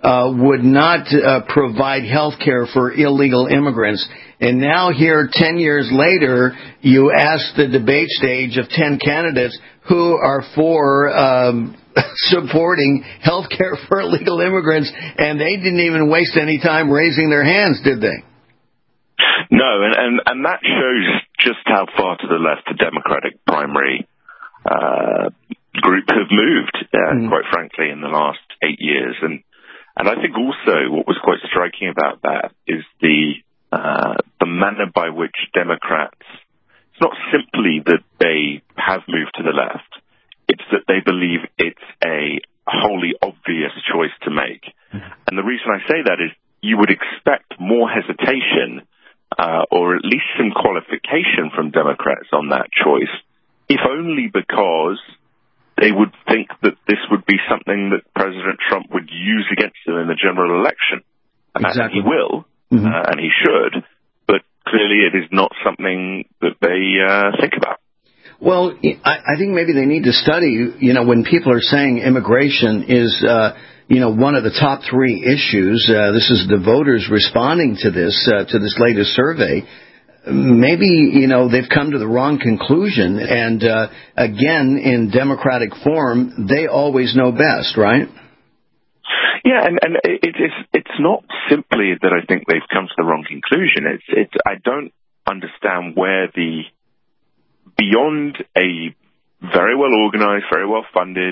provide health care for illegal immigrants. And now here, 10 years later, you ask the debate stage of 10 candidates who are for supporting health care for illegal immigrants, and they didn't even waste any time raising their hands, did they? No, and that shows just how far to the left the Democratic primary group have moved, quite frankly, in the last 8 years. And I think also what was quite striking about that is the manner by which Democrats, it's not simply that they have moved to the left, it's that they believe it's a wholly obvious choice to make. And the reason I say that is you would expect more hesitation or at least some qualification from Democrats on that choice, if only because they would think that this would be something that President Trump would use against them in the general election. Exactly. And he will, and he should. But clearly, it is not something that they think about. Well, I think maybe they need to study, when people are saying immigration is, one of the top 3 issues. This is the voters responding to this latest survey. Maybe, they've come to the wrong conclusion. And, again, in democratic form, they always know best, right? Yeah, and it's not simply that I think they've come to the wrong conclusion. I don't understand where beyond a very well organized, very well funded,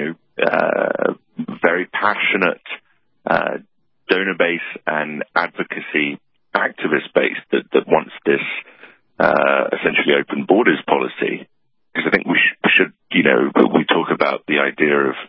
very passionate donor base and advocacy activist base that wants this essentially open borders policy. Because I think we should, we talk about the idea of,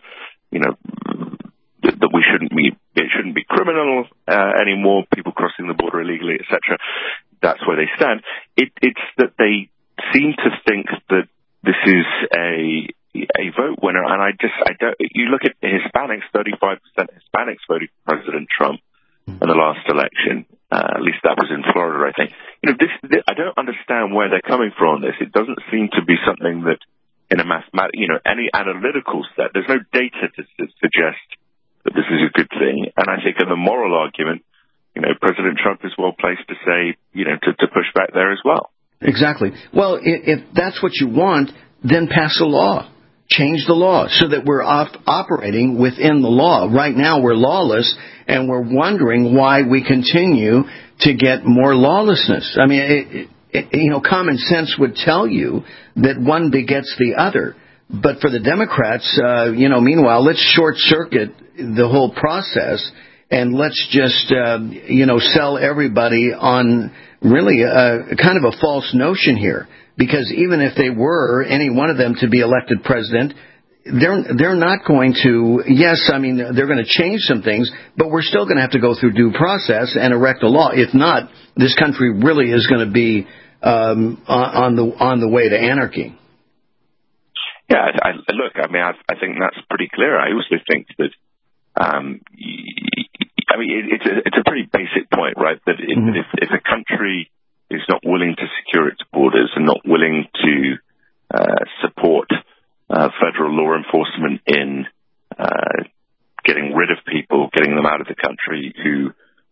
that it shouldn't be criminal anymore, people crossing the border illegally, etc. That's where they stand. It's that they seem to think that this is a vote winner, and I don't. You look at Hispanics, 35% Hispanics voted for President Trump in the last election. At least that was in Florida, I think. I don't understand where they're coming from on this. It doesn't seem to be something that, in any analytical set, there's no data to suggest that this is a good thing. And I think in the moral argument, President Trump is well placed to say, to push back there as well. Exactly. Well, if that's what you want, then pass a law. Change the law so that we're operating within the law. Right now we're lawless, and we're wondering why we continue to get more lawlessness. I mean, common sense would tell you that one begets the other. But for the Democrats, meanwhile, let's short-circuit the whole process, and let's just, sell everybody on really kind of a false notion here. Because even if they were, any one of them, to be elected president, they're not going to, they're going to change some things, but we're still going to have to go through due process and erect a law. If not, this country really is going to be on the way to anarchy. Yeah, I think that's pretty clear. I also think that, it's a pretty basic point, right? That if a country is not willing to secure its borders and not willing to support federal law enforcement in getting rid of people, getting them out of the country who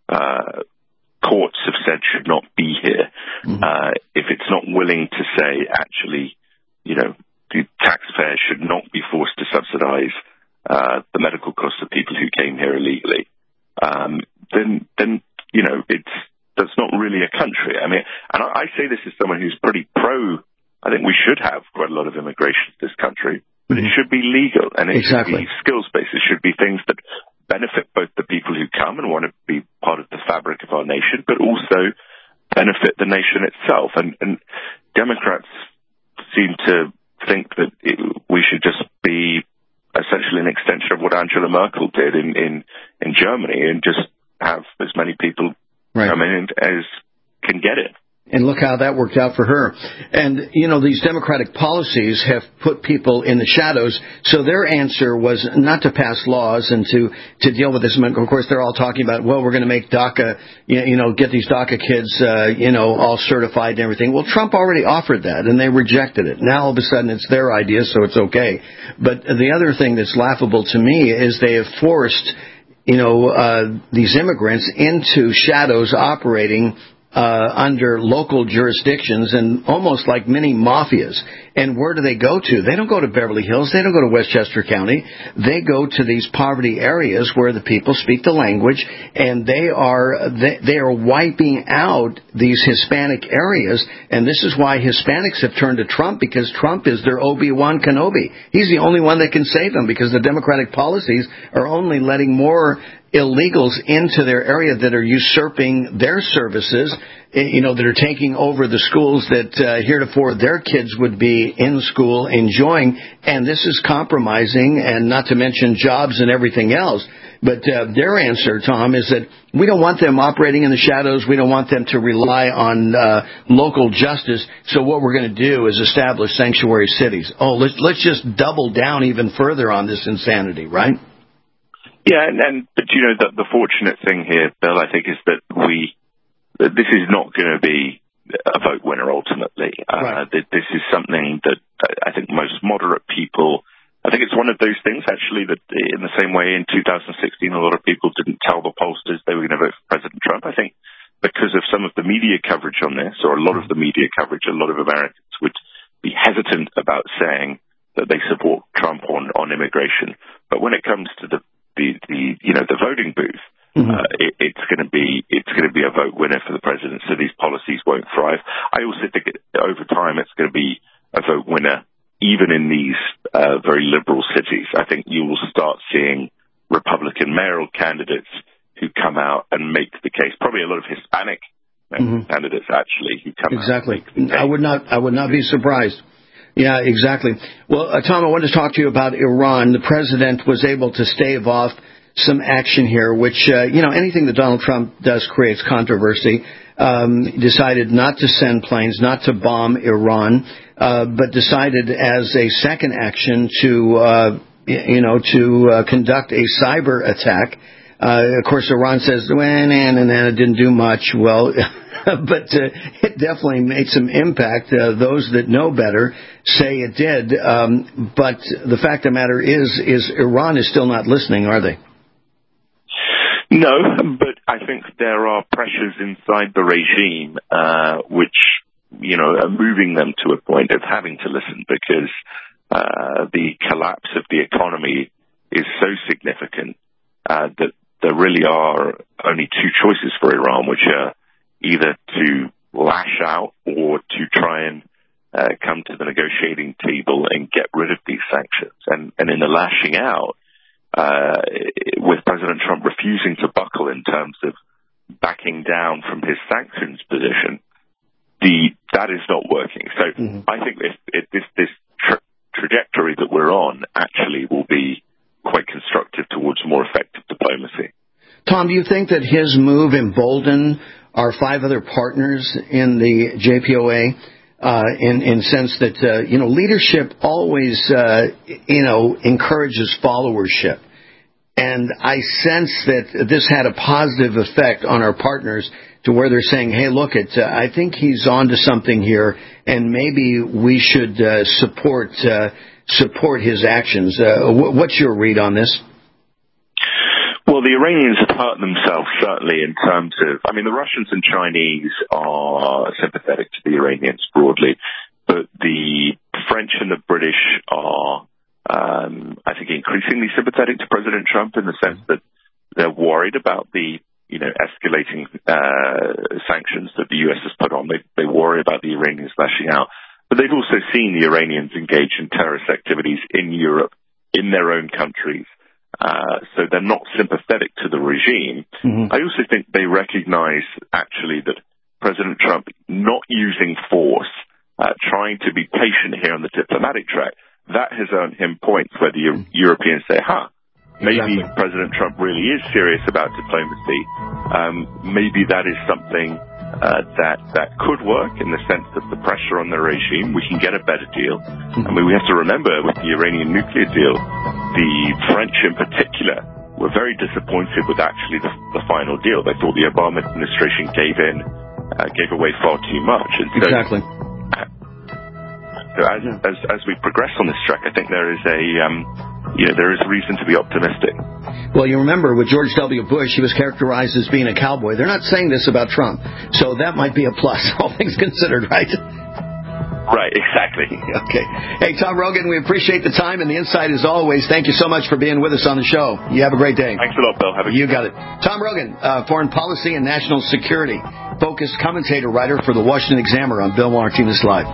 courts have said should not be here, if it's not willing to say, actually, the taxpayers should not be forced to subsidize the medical costs of people who came here illegally, then that's not really a country. I mean, and I say this as someone who's pretty pro. I think we should have quite a lot of immigration to this country, but it should be legal, and it should be skills-based. It should be things that benefit both the people who come and want to be part of the fabric of our nation, but also benefit the nation itself. And Democrats seem to think that we should just be essentially an extension of what Angela Merkel did in Germany, and just have as many people come in as can get it. And look how that worked out for her. And, these Democratic policies have put people in the shadows. So their answer was not to pass laws and to deal with this. Of course, they're all talking about, we're going to make DACA, get these DACA kids, all certified and everything. Well, Trump already offered that, and they rejected it. Now, all of a sudden, it's their idea, so it's okay. But the other thing that's laughable to me is they have forced, these immigrants into shadows operating under local jurisdictions, and almost like mini mafias. And where do they go to? They don't go to Beverly Hills. They don't go to Westchester County. They go to these poverty areas where the people speak the language, and they are wiping out these Hispanic areas. And this is why Hispanics have turned to Trump, because Trump is their Obi-Wan Kenobi. He's the only one that can save them, because the Democratic policies are only letting more illegals into their area that are usurping their services, that are taking over the schools that heretofore their kids would be in school enjoying. And this is compromising, and not to mention jobs and everything else. But their answer, Tom, is that we don't want them operating in the shadows. We don't want them to rely on local justice. So what we're going to do is establish sanctuary cities. Oh, let's just double down even further on this insanity, right? Yeah, but the fortunate thing here, Bill, I think, is that we this is not going to be a vote winner ultimately. Right. This is something that I think most moderate people, I think it's one of those things actually that in the same way in 2016 a lot of people didn't tell the pollsters they were going to vote for President Trump. I think because of some of the media coverage on this, or a lot of the media coverage, a lot of Americans would be hesitant about saying that they support Trump on immigration. But when it comes to the voting booth, it's going to be a vote winner for the president. So these policies won't thrive. I also think over time it's going to be a vote winner, even in these very liberal cities. I think you will start seeing Republican mayoral candidates who come out and make the case. Probably a lot of Hispanic candidates actually who come out. Exactly. I would not be surprised. Yeah, exactly. Well, Tom, I wanted to talk to you about Iran. The president was able to stave off some action here, which, anything that Donald Trump does creates controversy. Decided not to send planes, not to bomb Iran, but decided as a second action to conduct a cyber attack. Of course, Iran says, it didn't do much. Well, but it definitely made some impact. Those that know better say it did. But the fact of the matter is Iran is still not listening, are they? No, but I think there are pressures inside the regime which, are moving them to a point of having to listen because the collapse of the economy is so significant that there really are only two choices for Iran, which are either to lash out or to try and come to the negotiating table and get rid of these sanctions. And in the lashing out, with President Trump refusing to buckle in terms of backing down from his sanctions position, that is not working. So I think this trajectory that we're on actually will be quite constructive towards more effective diplomacy. Tom, do you think that his move emboldened our five other partners in the JPOA in sense that, leadership always, encourages followership. And I sense that this had a positive effect on our partners to where they're saying, hey, look, I think he's on to something here, and maybe we should support his actions. What's your read on this? Well, the Iranians have hurt themselves, certainly, in terms of, the Russians and Chinese are sympathetic to the Iranians broadly, but the French and the British are, I think, increasingly sympathetic to President Trump in the sense that they're worried about the, escalating sanctions that the U.S. has put on. They worry about the Iranians lashing out, but they've also seen the Iranians engage in terrorist activities in Europe, in their own countries. So they're not sympathetic to the regime. I also think they recognize, actually, that President Trump not using force, trying to be patient here on the diplomatic track, that has earned him points where the Europeans say, maybe President Trump really is serious about diplomacy. Maybe that is something that could work in the sense of the pressure on the regime. We can get a better deal. We have to remember with the Iranian nuclear deal, the French in particular were very disappointed with actually the final deal. They thought the Obama administration gave away far too much. And so, exactly. So as we progress on this track, I think there is there is reason to be optimistic. Well, you remember with George W. Bush, he was characterized as being a cowboy. They're not saying this about Trump, so that might be a plus, all things considered, right? Right, exactly. Okay. Hey, Tom Rogan, we appreciate the time and the insight as always. Thank you so much for being with us on the show. You have a great day. Thanks a lot, Bill. You got it. Tom Rogan, foreign policy and national security focused commentator, writer for the Washington Examiner on Bill Martinez Live.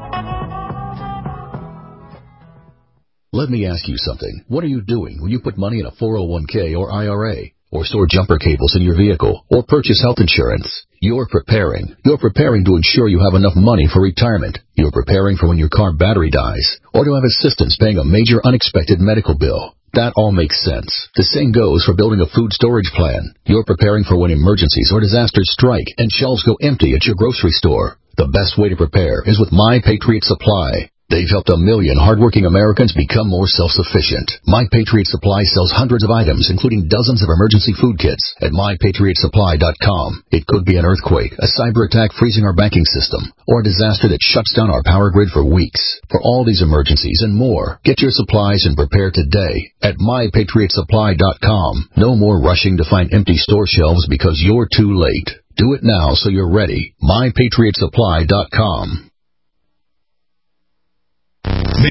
Let me ask you something. What are you doing when you put money in a 401k or IRA, or store jumper cables in your vehicle, or purchase health insurance? You're preparing. You're preparing to ensure you have enough money for retirement. You're preparing for when your car battery dies, or to have assistance paying a major unexpected medical bill. That all makes sense. The same goes for building a food storage plan. You're preparing for when emergencies or disasters strike and shelves go empty at your grocery store. The best way to prepare is with My Patriot Supply. They've helped 1 million hardworking Americans become more self-sufficient. My Patriot Supply sells hundreds of items, including dozens of emergency food kits at MyPatriotSupply.com. It could be an earthquake, a cyber attack freezing our banking system, or a disaster that shuts down our power grid for weeks. For all these emergencies and more, get your supplies and prepare today at MyPatriotSupply.com. No more rushing to find empty store shelves because you're too late. Do it now so you're ready. MyPatriotSupply.com.